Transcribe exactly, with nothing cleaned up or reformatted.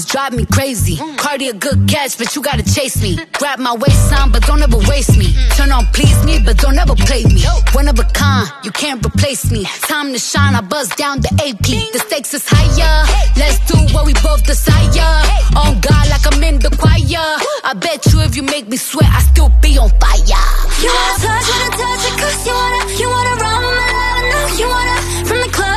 drive me crazy. Cardi a good catch, but you gotta chase me. Grab my waistline, but don't ever waste me. Turn on please me, but don't ever play me. One of a kind, you can't replace me. Time to shine, I buzz down the A P. The stakes is higher, let's do what we both desire. On God like I'm in the choir. I bet you if you make me sweat, I still be on fire. You wanna touch, wanna touch it, cause you wanna, you wanna run my love, no, you wanna, from the club.